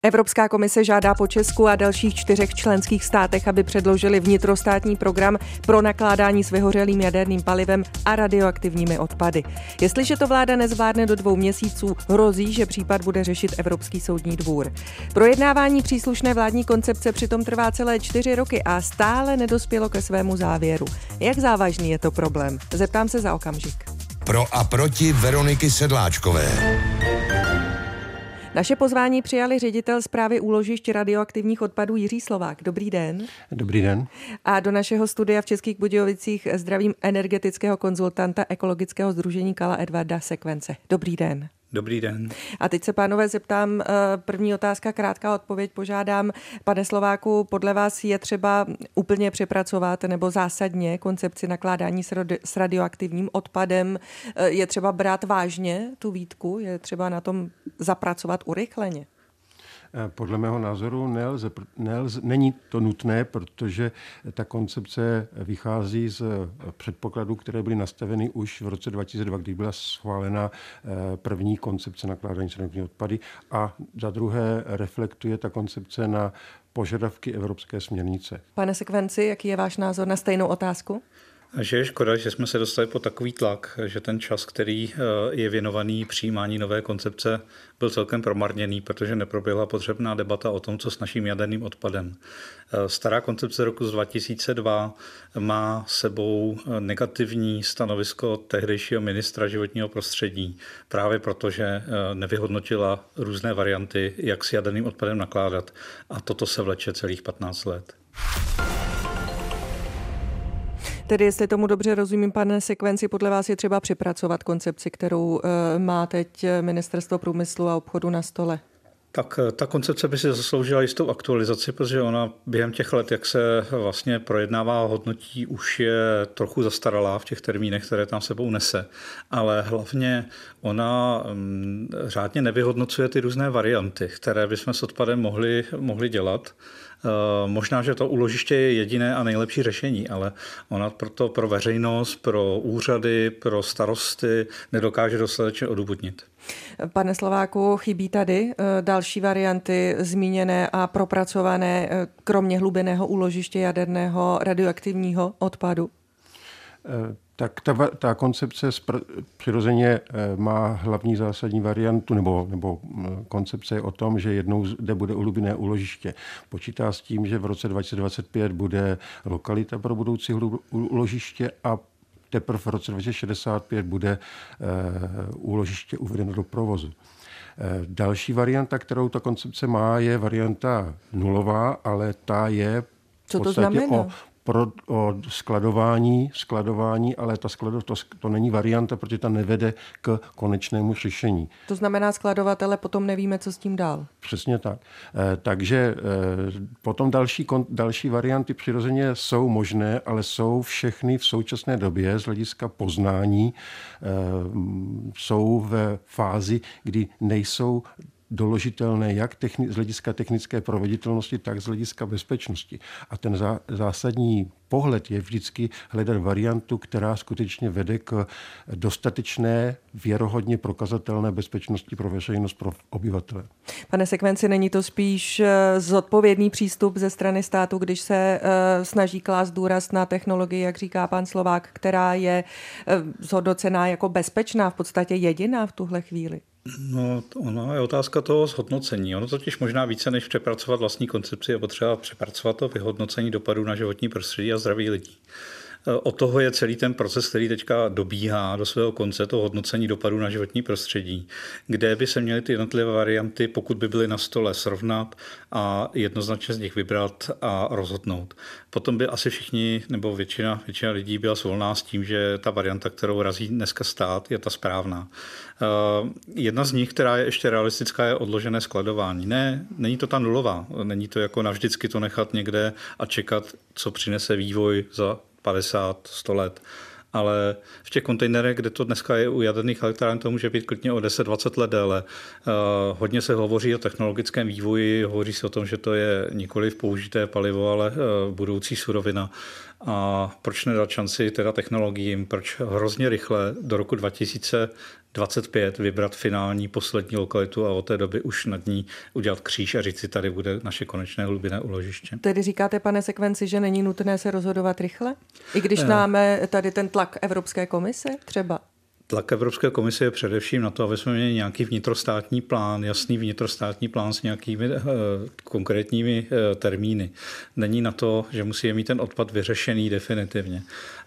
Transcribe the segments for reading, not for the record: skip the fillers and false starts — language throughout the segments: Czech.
Evropská komise žádá po Česku a dalších 4 členských státech, aby předložili vnitrostátní program pro nakládání s vyhořelým jaderným palivem a radioaktivními odpady. Jestliže to vláda nezvládne do 2 měsíců, hrozí, že případ bude řešit Evropský soudní dvůr. Projednávání příslušné vládní koncepce přitom trvá celé 4 roky a stále nedospělo ke svému závěru. Jak závažný je to problém? Zeptám se za okamžik. Pro a proti Veroniky Sedláčkové. Naše pozvání přijali ředitel správy úložišť radioaktivních odpadů Jiří Slovák. Dobrý den. Dobrý den. A do našeho studia v Českých Budějovicích zdravím energetického konzultanta ekologického sdružení Kala Edvarda Sekvence. Dobrý den. Dobrý den. A teď se, pánové, zeptám, první otázka, krátká odpověď požádám. Pane Slováku, podle vás je třeba úplně přepracovat nebo zásadně koncepci nakládání s radioaktivním odpadem? Je třeba brát vážně tu výtku? Je třeba na tom zapracovat urychleně? Podle mého názoru není to nutné, protože ta koncepce vychází z předpokladů, které byly nastaveny už v roce 2002, kdy byla schválena první koncepce nakládání s radioaktivními odpady, a za druhé reflektuje ta koncepce na požadavky evropské směrnice. Pane Sekvenci, jaký je váš názor na stejnou otázku? Že je škoda, že jsme se dostali pod takový tlak, že ten čas, který je věnovaný přijímání nové koncepce, byl celkem promarněný, protože neproběhla potřebná debata o tom, co s naším jaderným odpadem. Stará koncepce roku z 2002 má sebou negativní stanovisko tehdejšího ministra životního prostředí, právě protože nevyhodnotila různé varianty, jak s jaderným odpadem nakládat. A toto se vleče celých 15 let. Tedy, jestli tomu dobře rozumím, pane Sekvenci, podle vás je třeba přepracovat koncepci, kterou má teď Ministerstvo průmyslu a obchodu na stole? Tak ta koncepce by si zasloužila jistou aktualizaci, protože ona během těch let, jak se vlastně projednává a hodnotí, už je trochu zastaralá v těch termínech, které tam sebou nese. Ale hlavně ona řádně nevyhodnocuje ty různé varianty, které bychom s odpadem mohli dělat. Možná, že to úložiště je jediné a nejlepší řešení, ale ona proto pro veřejnost, pro úřady, pro starosty nedokáže dostatečně odůvodnit. Pane Slováku, chybí tady další varianty zmíněné a propracované, kromě hlubinného úložiště jaderného radioaktivního odpadu? Tak ta koncepce přirozeně má hlavní zásadní variantu, nebo koncepce je o tom, že jednou zde bude hlubinné úložiště. Počítá s tím, že v roce 2025 bude lokalita pro budoucí úložiště a teprve v roce 2065 bude úložiště uvedeno do provozu. Další varianta, kterou ta koncepce má, je varianta nulová, ale ta je v podstatě o skladování, ale to není varianta, protože ta nevede k konečnému řešení. To znamená, skladovatele potom nevíme, co s tím dál. Přesně tak. Takže potom další varianty přirozeně jsou možné, ale jsou všechny v současné době z hlediska poznání jsou ve fázi, kdy nejsou doložitelné jak z hlediska technické proveditelnosti, tak z hlediska bezpečnosti. A ten zásadní pohled je vždycky hledat variantu, která skutečně vede k dostatečné, věrohodně prokazatelné bezpečnosti pro veřejnost, pro obyvatele. Pane Sekvenci, není to spíš zodpovědný přístup ze strany státu, když se snaží klást důraz na technologii, jak říká pan Slovák, která je zhodnocená jako bezpečná, v podstatě jediná v tuhle chvíli? No, ono je otázka toho zhodnocení. Ono totiž možná více než přepracovat vlastní koncepci je potřeba přepracovat to vyhodnocení dopadů na životní prostředí a zdraví lidí. Od toho je celý ten proces, který teďka dobíhá do svého konce, to hodnocení dopadů na životní prostředí, kde by se měly ty jednotlivé varianty, pokud by byly na stole, srovnat a jednoznačně z nich vybrat a rozhodnout. Potom by asi všichni, nebo většina lidí byla svolná s tím, že ta varianta, kterou razí dneska stát, je ta správná. Jedna z nich, která je ještě realistická, je odložené skladování. Ne, není to ta nulová. Není to jako navždycky to nechat někde a čekat, co přinese vývoj za 50, 100 let. Ale v těch kontejnerech, kde to dneska je u jaderných elektráren, to může být klidně o 10-20 let déle. Hodně se hovoří o technologickém vývoji, hovoří se o tom, že to je nikoliv použité palivo, ale budoucí surovina. A proč nedat šanci teda technologiím, proč hrozně rychle do roku 2000 25 vybrat finální poslední lokalitu a od té doby už nad ní udělat kříž a říct si, tady bude naše konečné hlubinné úložiště. Tedy říkáte, pane Sekvenci, že není nutné se rozhodovat rychle? I když máme tady ten tlak Evropské komise třeba? Tlak Evropské komise je především na to, aby jsme měli nějaký vnitrostátní plán, jasný vnitrostátní plán s nějakými konkrétními termíny. Není na to, že musíme mít ten odpad vyřešený definitivně.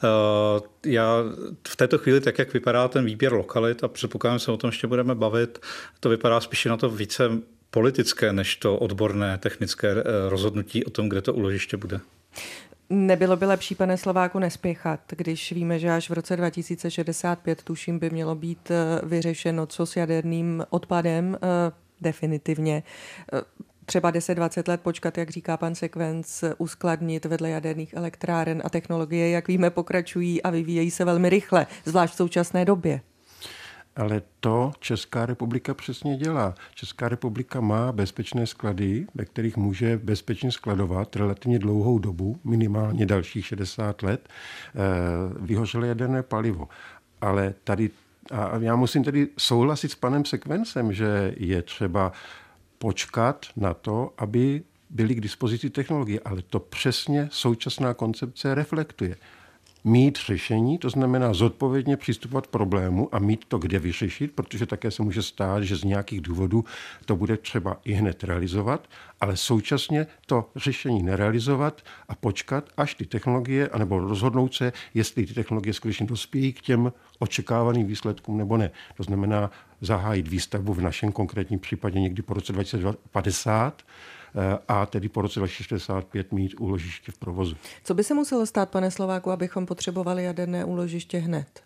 Já v této chvíli, tak jak vypadá ten výběr lokalit, a předpokládám, že se o tom ještě budeme bavit, to vypadá spíše na to více politické, než to odborné technické rozhodnutí o tom, kde to úložiště bude. Nebylo by lepší, pane Slováku, nespěchat, když víme, že až v roce 2065, tuším, by mělo být vyřešeno, co s jaderným odpadem definitivně. Třeba 10-20 let počkat, jak říká pan Sekvenc, uskladnit vedle jaderných elektráren a technologie, jak víme, pokračují a vyvíjejí se velmi rychle, zvlášť v současné době. Ale to Česká republika přesně dělá. Česká republika má bezpečné sklady, ve kterých může bezpečně skladovat relativně dlouhou dobu, minimálně dalších 60 let, vyhořelé jaderné palivo. Ale tady, a já musím tedy souhlasit s panem Sekvencem, že je třeba počkat na to, aby byly k dispozici technologie, ale to přesně současná koncepce reflektuje. Mít řešení, to znamená zodpovědně přistupovat k problému a mít to kde vyřešit, protože také se může stát, že z nějakých důvodů to bude třeba i hned realizovat, ale současně to řešení nerealizovat a počkat, až ty technologie, anebo rozhodnout se, jestli ty technologie skutečně dospějí k těm očekávaným výsledkům nebo ne. To znamená zahájit výstavbu v našem konkrétním případě někdy po roce 2050, a tedy po roce 2065 mít úložiště v provozu. Co by se muselo stát, pane Slováku, abychom potřebovali jaderné úložiště hned?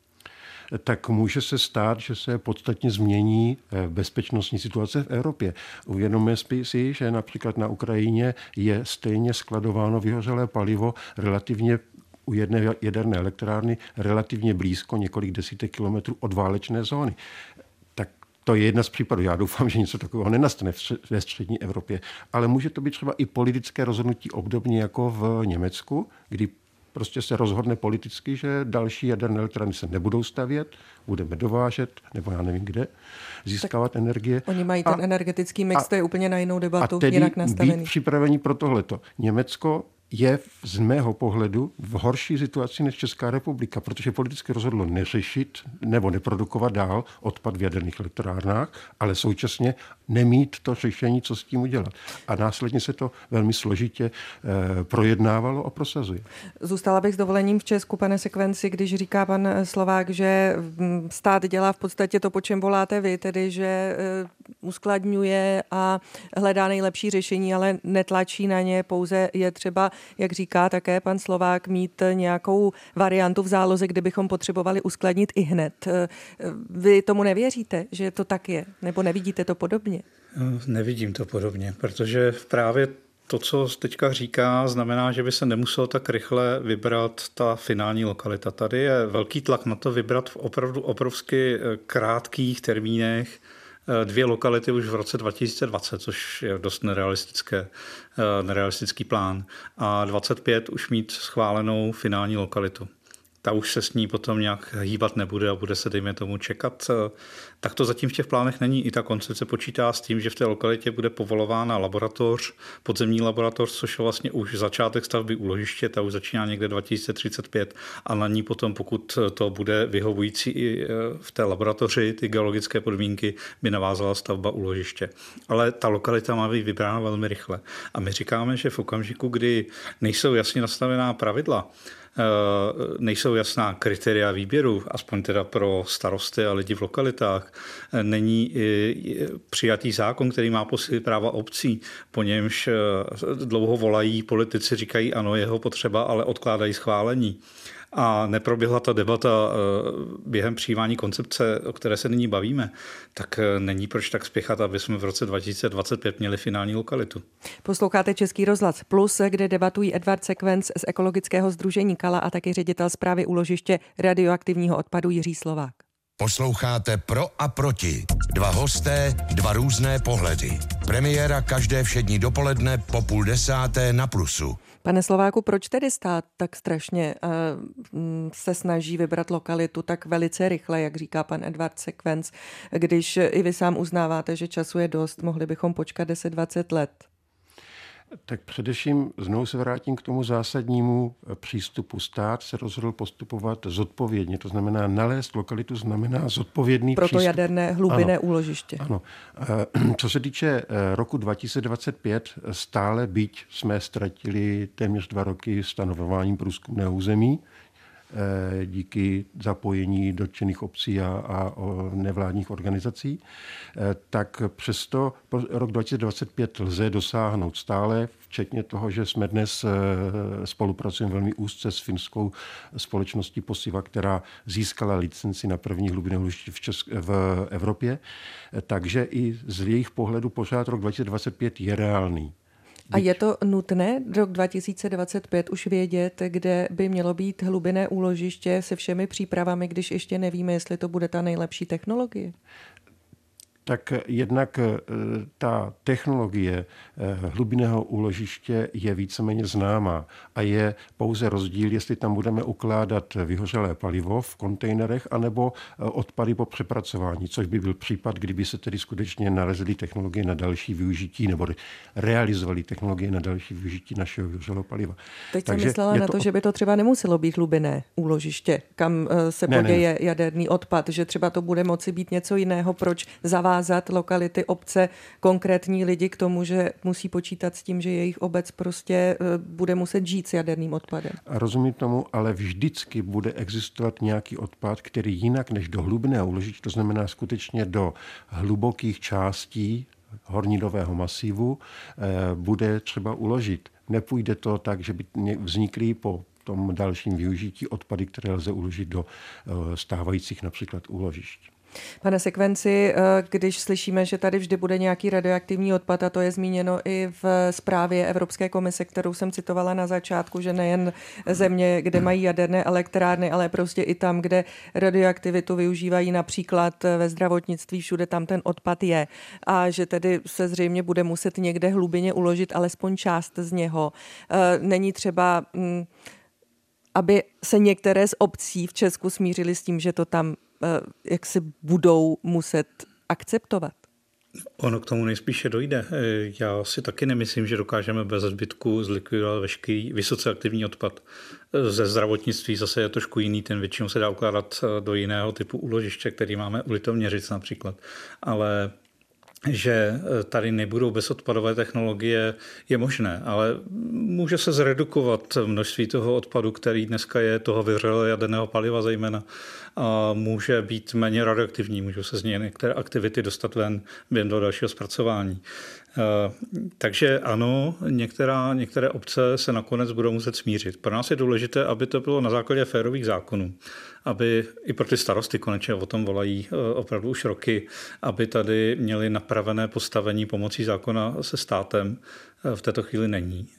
Tak může se stát, že se podstatně změní bezpečnostní situace v Evropě. Uvědomme si, že například na Ukrajině je stejně skladováno vyhořelé palivo relativně u jedné jaderné elektrárny relativně blízko, několik desítek kilometrů od válečné zóny. To je jedna z případů. Já doufám, že něco takového nenastane ve střední Evropě. Ale může to být třeba i politické rozhodnutí obdobně jako v Německu, kdy prostě se rozhodne politicky, že další jaderné elektrárny se nebudou stavět, budeme dovážet, nebo já nevím kde, získávat energie. Oni mají ten energetický mix, to je úplně na jinou debatu, a tedy jinak nastavený. Být připraveni pro tohleto. Německo je z mého pohledu v horší situaci než Česká republika, protože politicky rozhodlo neřešit nebo neprodukovat dál odpad v jaderných elektrárnách, ale současně nemít to řešení, co s tím udělat. A následně se to velmi složitě projednávalo a prosazuje. Zůstala bych s dovolením v Česku, pane Sekvenci, když říká pan Slovák, že stát dělá v podstatě to, po čem voláte vy, tedy že uskladňuje a hledá nejlepší řešení, ale netlačí na ně, pouze je třeba, jak říká také pan Slovák, mít nějakou variantu v záloze, kde bychom potřebovali uskladnit i hned. Vy tomu nevěříte, že to tak je? Nebo nevidíte to podobně? Nevidím to podobně, protože právě to, co teďka říká, znamená, že by se nemuselo tak rychle vybrat ta finální lokalita. Tady je velký tlak na to vybrat v opravdu obrovsky krátkých termínech 2 lokality už v roce 2020, což je dost nerealistický plán. A 25 už mít schválenou finální lokalitu. Ta už se s ní potom nějak hýbat nebude a bude se, dejme tomu, čekat. Tak to zatím v těch plánech není. I ta koncepce počítá s tím, že v té lokalitě bude povolována laboratoř, podzemní laboratoř, což je vlastně už začátek stavby úložiště, ta už začíná někde 2035 a na ní potom, pokud to bude vyhovující i v té laboratoři, ty geologické podmínky, by navázala stavba úložiště. Ale ta lokalita má být vybrána velmi rychle. A my říkáme, že v okamžiku, kdy nejsou jasně nastavená pravidla, nejsou jasná kritéria výběru, aspoň teda pro starosty a lidi v lokalitách, není přijatý zákon, který má posílit práva obcí, po němž dlouho volají politici, říkají ano, jeho potřeba, ale odkládají schválení. A neproběhla ta debata během přijímání koncepce, o které se nyní bavíme, tak není proč tak spěchat, aby jsme v roce 2025 měli finální lokalitu. Posloucháte Český rozhlas Plus, kde debatují Edvard Sekvenc z ekologického sdružení Kala a taky ředitel správy úložiště radioaktivního odpadu Jiří Slovák. Posloucháte Pro a proti. Dva hosté, dva různé pohledy. Premiéra každé všední dopoledne po 9:30 na Plusu. Pane Slováku, proč tedy stát tak strašně se snaží vybrat lokalitu tak velice rychle, jak říká pan Edvard Sekvenc, když i vy sám uznáváte, že času je dost, mohli bychom počkat 10-20 let? Tak především znovu se vrátím k tomu zásadnímu přístupu. Stát se rozhodl postupovat zodpovědně, to znamená nalézt lokalitu, znamená zodpovědný Proto přístup. jaderné hlubinné úložiště. Ano. Co se týče roku 2025, stále byť jsme ztratili téměř 2 roky stanovováním průzkumného území, díky zapojení dotčených obcí a nevládních organizací, tak přesto rok 2025 lze dosáhnout stále, včetně toho, že jsme dnes spolupracujeme velmi úzce s finskou společností Posiva, která získala licenci na první hlubinné úložiště v Evropě. Takže i z jejich pohledu pořád rok 2025 je reálný. A je to nutné rok 2025 už vědět, kde by mělo být hlubinné úložiště se všemi přípravami, když ještě nevíme, jestli to bude ta nejlepší technologie? Tak jednak ta technologie hlubinného úložiště je víceméně známá a je pouze rozdíl, jestli tam budeme ukládat vyhořelé palivo v kontejnerech anebo odpady po přepracování, což by byl případ, kdyby se tedy skutečně nalezly technologie na další využití nebo realizovaly technologie na další využití našeho vyhořelého paliva. Teď jsem myslela na to, že by to třeba nemuselo být hlubinné úložiště, kam se poděje jaderný odpad, že třeba to bude moci být něco jiného, proč zavázat lokality, obce, konkrétní lidi k tomu, že musí počítat s tím, že jejich obec prostě bude muset žít s jaderným odpadem. A rozumím tomu, ale vždycky bude existovat nějaký odpad, který jinak než do hlubinného úložiště, to znamená skutečně do hlubokých částí horninného masivu, bude třeba uložit. Nepůjde to tak, že by vznikly po tom dalším využití odpady, které lze uložit do stávajících například úložišť. Pane Sekvenci, když slyšíme, že tady vždy bude nějaký radioaktivní odpad, a to je zmíněno i v zprávě Evropské komise, kterou jsem citovala na začátku, že nejen země, kde mají jaderné elektrárny, ale prostě i tam, kde radioaktivitu využívají například ve zdravotnictví, všude tam ten odpad je. A že tedy se zřejmě bude muset někde hlubinně uložit alespoň část z něho. Není třeba, aby se některé z obcí v Česku smířily s tím, že to tam jak si budou muset akceptovat? Ono k tomu nejspíše dojde. Já si taky nemyslím, že dokážeme bez zbytku zlikvidovat veškerý vysoce aktivní odpad. Ze zdravotnictví zase je trošku jiný, ten většinou se dá ukládat do jiného typu úložiště, který máme u Litoměřic například. Ale že tady nebudou bezodpadové technologie, je možné, ale může se zredukovat množství toho odpadu, který dneska je, toho vyhořelého jaderného paliva zejména, a může být méně radioaktivní, můžou se z něj některé aktivity dostat ven do dalšího zpracování. Takže ano, některé obce se nakonec budou muset smířit. Pro nás je důležité, aby to bylo na základě férových zákonů, aby i pro ty starosty konečně o tom volají opravdu už roky, aby tady měli napravené postavení pomocí zákona se státem. V této chvíli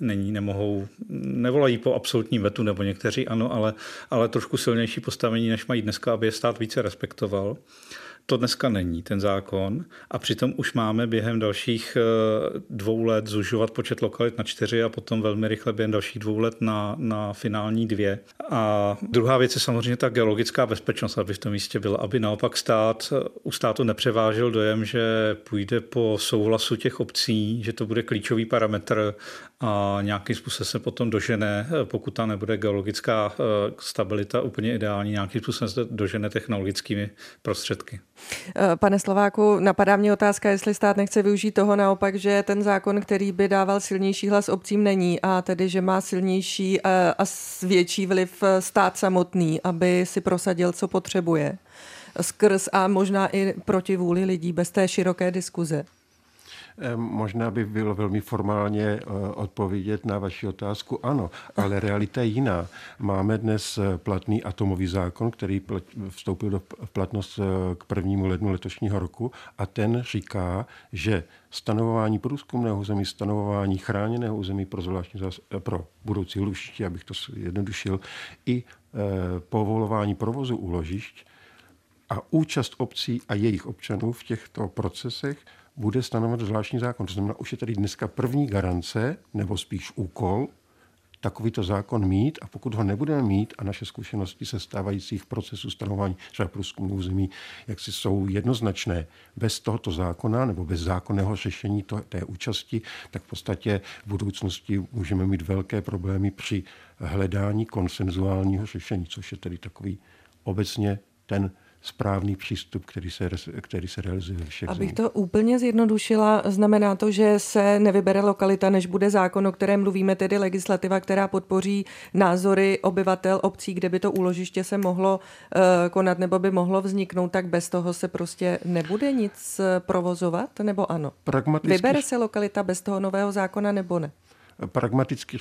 nevolají po absolutním vetu, nebo někteří ano, ale trošku silnější postavení, než mají dneska, aby je stát více respektoval. To dneska není ten zákon a přitom už máme během dalších 2 let zužovat počet lokalit na 4 a potom velmi rychle během dalších 2 let na finální 2. A druhá věc je samozřejmě ta geologická bezpečnost, aby v tom místě byla, aby naopak u státu nepřevážil dojem, že půjde po souhlasu těch obcí, že to bude klíčový parametr a nějakým způsobem se potom dožene, pokud ta nebude geologická stabilita úplně ideální, nějakým způsobem se dožene technologickými prostředky. Pane Slováku, napadá mě otázka, jestli stát nechce využít toho naopak, že ten zákon, který by dával silnější hlas obcím, není, a tedy, že má silnější a větší vliv stát samotný, aby si prosadil, co potřebuje, skrz a možná i proti vůli lidí bez té široké diskuze. Možná by bylo velmi formálně odpovědět na vaši otázku. Ano, ale realita je jiná. Máme dnes platný atomový zákon, který vstoupil v platnost k 1. lednu letošního roku a ten říká, že stanovování průzkumného území, stanovování chráněného území pro budoucí úložiště, abych to jednodušil, i povolování provozu úložišť A účast obcí a jejich občanů v těchto procesech bude stanovovat zvláštní zákon. To znamená, už je tady dneska první garance, nebo spíš úkol, takovýto zákon mít, a pokud ho nebudeme mít, a naše zkušenosti se stávajících procesů stanování třeba průzkumů území, jak si jsou jednoznačné, bez tohoto zákona nebo bez zákonného řešení té účasti, tak v podstatě v budoucnosti můžeme mít velké problémy při hledání konsenzuálního řešení, což je tedy takový obecně ten správný přístup, který se realizuje ve všech Abych zemích. to úplně zjednodušila, znamená to, že se nevybere lokalita, než bude zákon, o kterém mluvíme, tedy legislativa, která podpoří názory obyvatel obcí, kde by to úložiště se mohlo konat nebo by mohlo vzniknout, tak bez toho se prostě nebude nic provozovat, nebo ano? Vybere se lokalita bez toho nového zákona, nebo ne? Pragmaticky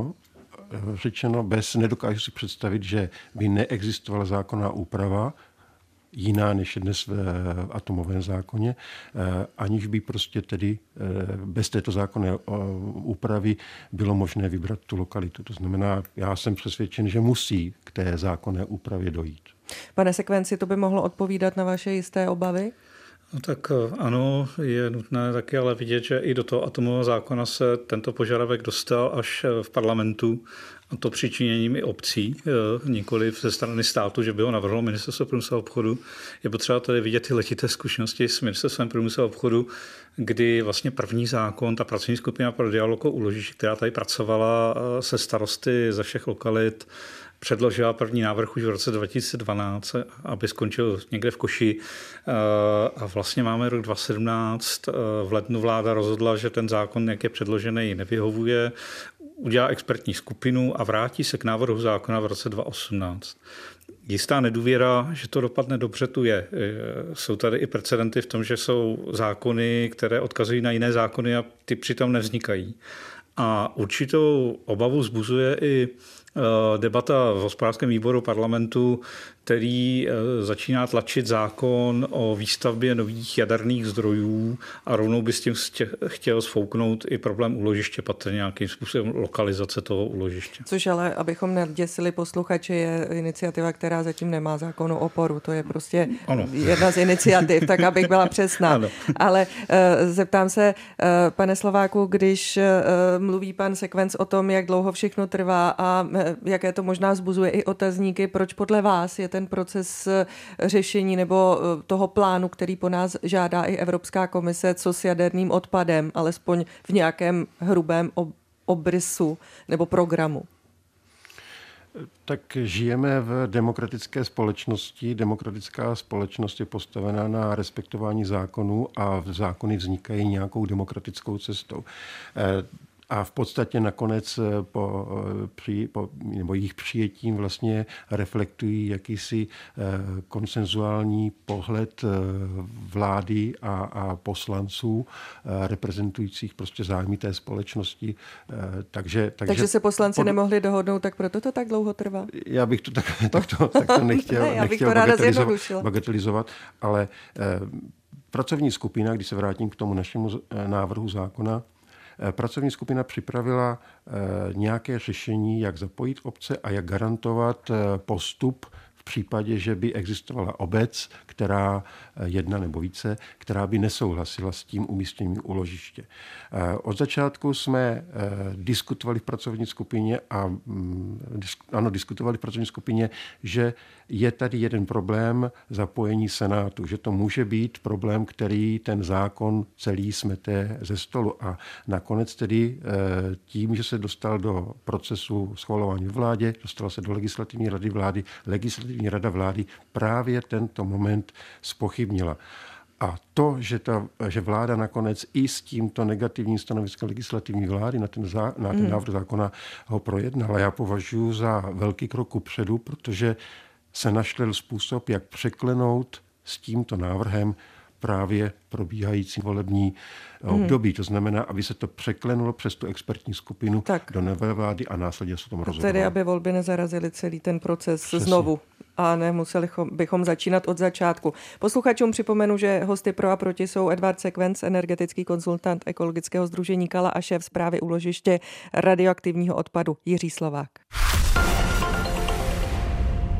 řečeno nedokážu si představit, že by neexistovala zákonná úprava, jiná než je dnes v atomovém zákoně, aniž by prostě tedy bez této zákonné úpravy bylo možné vybrat tu lokalitu. To znamená, já jsem přesvědčen, že musí k té zákonné úpravě dojít. Pane Sekvenci, to by mohlo odpovídat na vaše jisté obavy? No tak ano, je nutné taky ale vidět, že i do toho atomového zákona se tento požadavek dostal až v parlamentu, a to přičiněním i obcí, nikoli ze strany státu, že by ho navrhlo Ministerstvo průmyslu a obchodu. Je potřeba tady vidět ty letité zkušenosti s Ministerstvem průmyslu a obchodu, kdy vlastně první zákon, ta pracovní skupina pro dialog o úložišti, která tady pracovala se starosty ze všech lokalit, předložila první návrh už v roce 2012, aby skončil někde v koši. A vlastně máme rok 2017. V lednu vláda rozhodla, že ten zákon, jak je předložený, nevyhovuje, udělá expertní skupinu a vrátí se k návrhu zákona v roce 2018. Jistá nedůvěra, že to dopadne dobře, tu je. Jsou tady i precedenty v tom, že jsou zákony, které odkazují na jiné zákony a ty přitom nevznikají. A určitou obavu vzbuzuje i debata v hospodářském výboru parlamentu, který začíná tlačit zákon o výstavbě nových jaderných zdrojů a rovnou by s tím chtěl sfouknout i problém úložiště, patrně nějakým způsobem lokalizace toho úložiště. Což ale, abychom neděsili posluchače, je iniciativa, která zatím nemá zákonnou oporu. To je prostě jedna z iniciativ, tak abych byla přesná. Ano. Ale zeptám se, pane Slováku, když mluví pan Sekvenc o tom, jak dlouho všechno trvá a jaké to možná vzbuzuje i otazníky, proč podle vás je ten proces řešení nebo toho plánu, který po nás žádá i Evropská komise, co s jaderným odpadem, alespoň v nějakém hrubém obrysu nebo programu? Tak žijeme v demokratické společnosti. Demokratická společnost je postavená na respektování zákonů a zákony vznikají nějakou demokratickou cestou. A v podstatě nakonec nebo jejich přijetím vlastně reflektují jakýsi konsenzuální pohled vlády a poslanců reprezentujících prostě zájmy té společnosti. Takže se poslanci nemohli dohodnout, tak proto to tak dlouho trvá? Já bych to takto nechtěl bagatelizovat, ale pracovní skupina, když se vrátím k tomu našemu návrhu zákona, pracovní skupina připravila nějaké řešení, jak zapojit obce a jak garantovat postup v případě, že by existovala obec, která jedna nebo více, která by nesouhlasila s tím umístěním úložiště. Od začátku jsme diskutovali v pracovní skupině, že je tady jeden problém zapojení Senátu, že to může být problém, který ten zákon celý smete ze stolu. A nakonec tedy tím, že se dostal do procesu schvalování v vládě, dostala se do legislativní rady vlády, legislativní rada vlády právě tento moment zpochybnila. A to, že vláda nakonec i s tímto negativním stanoviskem legislativní vlády na ten návrh zákona ho projednala, já považuji za velký krok kupředu, protože se našel způsob, jak překlenout s tímto návrhem právě probíhající volební období. To znamená, aby se to překlenulo přes tu expertní skupinu do nové vlády a následně se o tom rozhodovalo. Tedy, aby volby nezarazily celý ten proces znovu a nemuseli bychom začínat od začátku. Posluchačům připomenu, že hosty pro a proti jsou Edvard Sekvenc, energetický konzultant ekologického sdružení Kala a šéf správy úložiště radioaktivního odpadu Jiří Slovák.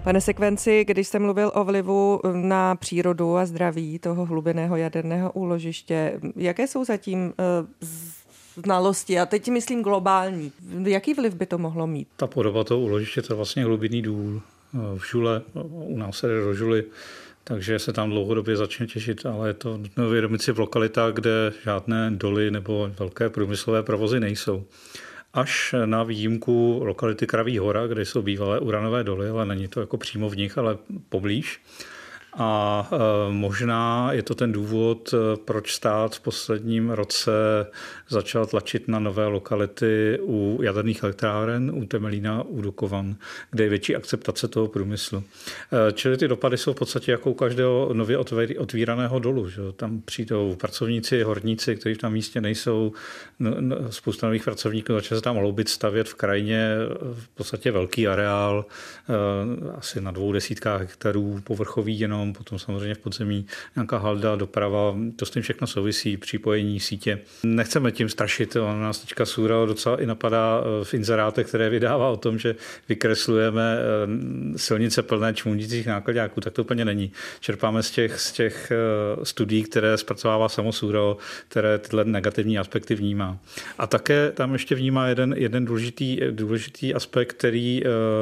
Pane Sekvenci, když jsem mluvil o vlivu na přírodu a zdraví toho hlubinného jaderného úložiště, jaké jsou zatím znalosti, a teď myslím globální, jaký vliv by to mohlo mít? Ta podoba toho úložiště, to je vlastně hlubinný důl v Žule, u nás se jde do Žuly, takže se tam dlouhodobě začne těžit, ale je to nutno uvědomit si v lokalitách, kde žádné doly nebo velké průmyslové provozy nejsou. Až na výjimku lokality Kraví hora, kde jsou bývalé uranové doly, ale není to jako přímo v nich, ale poblíž. A možná je to ten důvod, proč stát v posledním roce začal tlačit na nové lokality u jaderných elektráren, u Temelína, u Dukovan, kde je větší akceptace toho průmyslu. Čili ty dopady jsou v podstatě jako u každého nově otvíraného dolu. Že? Tam přijdou pracovníci, horníci, kteří tam místě nejsou, spousta nových pracovníků začne se tam hloubit, stavět v krajině v podstatě velký areál, asi na 200 hektarů povrchový jenom, potom samozřejmě v podzemí nějaká halda, doprava, to s tím všechno souvisí, připojení sítě. Nechceme tím strašit, on nás teďka SÚRAO docela i napadá v inzerátech, které vydává o tom, že vykreslujeme silnice plné čmunících nákladáků, tak to úplně není. Čerpáme z těch studií, které zpracovává samo SÚRAO, které tyhle negativní aspekty vnímá. A také tam ještě vnímá jeden důležitý aspekt, který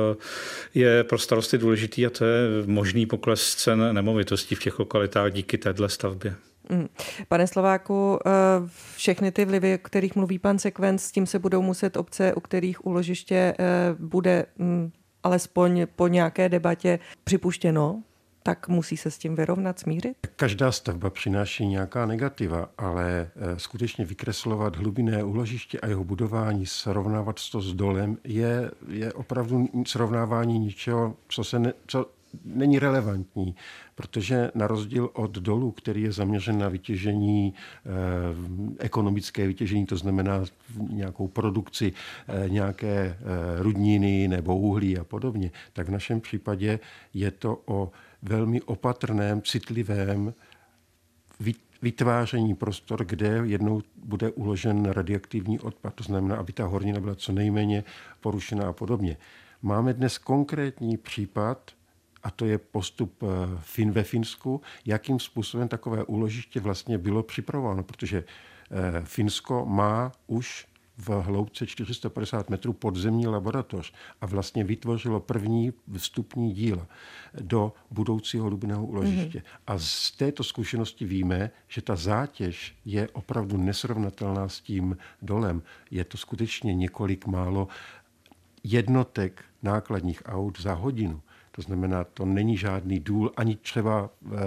je pro starosty důležitý, a to je možný pokles cen nemovitostí v těch lokalitách díky téhle stavbě. Pane Slováku, všechny ty vlivy, o kterých mluví pan Sekvenc, s tím se budou muset obce, u kterých úložiště bude alespoň po nějaké debatě připuštěno, tak musí se s tím vyrovnat, smířit? Každá stavba přináší nějaká negativa, ale skutečně vykreslovat hlubinné úložiště a jeho budování, srovnávat to s dolem, je opravdu srovnávání něčeho, co není relevantní, protože na rozdíl od dolu, který je zaměřen na vytěžení, ekonomické vytěžení, to znamená nějakou produkci nějaké rudniny nebo uhlí a podobně, tak v našem případě je to o velmi opatrném, citlivém vytváření prostor, kde jednou bude uložen radioaktivní odpad. To znamená, aby ta hornina byla co nejméně porušená a podobně. Máme dnes konkrétní případ, a to je postup ve Finsku, jakým způsobem takové úložiště vlastně bylo připravováno, protože Finsko má už v hloubce 450 metrů podzemní laboratoř a vlastně vytvořilo první vstupní díl do budoucího hlubinného úložiště. A z této zkušenosti víme, že ta zátěž je opravdu nesrovnatelná s tím dolem. Je to skutečně několik málo jednotek nákladních aut za hodinu. To znamená, to není žádný důl, ani třeba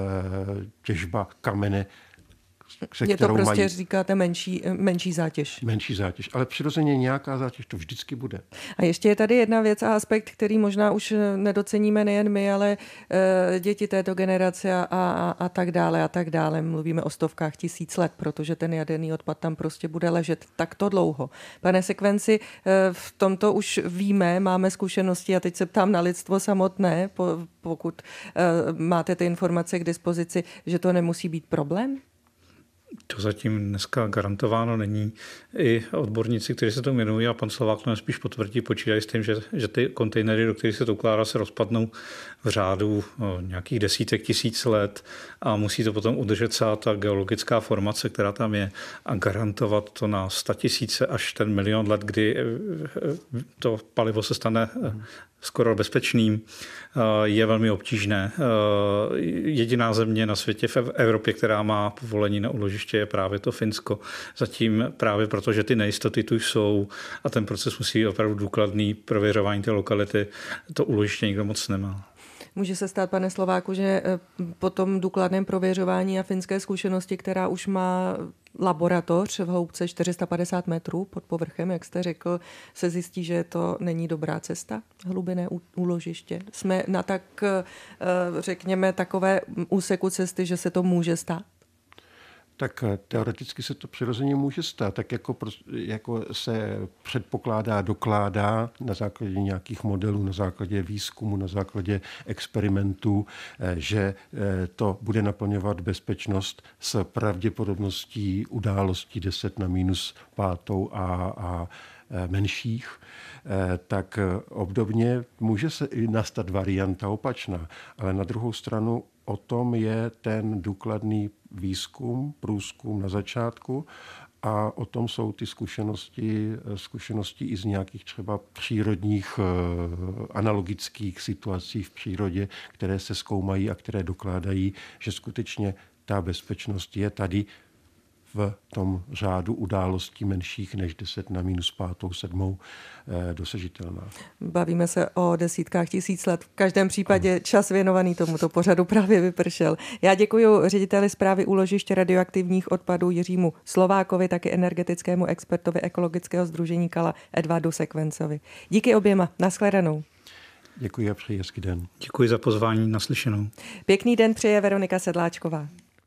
těžba kamene, je to prostě, říkáte, menší zátěž. Menší zátěž, ale přirozeně nějaká zátěž to vždycky bude. A ještě je tady jedna věc a aspekt, který možná už nedoceníme nejen my, ale děti této generace a tak dále a tak dále. Mluvíme o stovkách tisíc let, protože ten jaderný odpad tam prostě bude ležet takto dlouho. Pane Sekvenci, v tomto už víme, máme zkušenosti a teď se ptám na lidstvo samotné, pokud máte ty informace k dispozici, že to nemusí být problém? To zatím dneska garantováno není. I odborníci, kteří se tomu věnují, a pan Slovák to spíš potvrdí, počítají s tím, že ty kontejnery, do kterých se to ukládá, se rozpadnou v řádu nějakých desítek tisíc let a musí to potom udržet celá ta geologická formace, která tam je, a garantovat to na 100 000 až ten milion let, kdy to palivo se stane skoro bezpečným, je velmi obtížné. Jediná země na světě v Evropě, která má povolení na úložiště, je právě to Finsko. Zatím právě proto, že ty nejistoty tu jsou a ten proces musí být opravdu důkladný prověřování té lokality, to úložiště nikdo moc nemá. Může se stát, pane Slováku, že po tom důkladném prověřování a finské zkušenosti, která už má laboratoř v hloubce 450 metrů pod povrchem, jak jste řekl, se zjistí, že to není dobrá cesta, hlubinné úložiště. Jsme na řekněme, takové úseku cesty, že se to může stát? Tak teoreticky se to přirozeně může stát, tak jako se předpokládá, dokládá na základě nějakých modelů, na základě výzkumu, na základě experimentů, že to bude naplňovat bezpečnost s pravděpodobností událostí 10 na -5 a menších, tak obdobně může se i nastat varianta opačná, ale na druhou stranu o tom je ten důkladný výzkum, průzkum na začátku a o tom jsou ty zkušenosti i z nějakých třeba přírodních analogických situací v přírodě, které se zkoumají a které dokládají, že skutečně ta bezpečnost je tady v tom řádu událostí menších než 10 na -5, 7 dosažitelná. Bavíme se o desítkách tisíc let. V každém případě čas věnovaný tomuto pořadu právě vypršel. Já děkuji řediteli správy úložiště radioaktivních odpadů Jiřímu Slovákovi, taky energetickému expertovi ekologického sdružení Kala Edvardu Sekvencovi. Díky oběma. Nashledanou. Děkuji a přeji hezký den. Děkuji za pozvání, naslyšenou. Pěkný den přeje Veronika Sedláčková.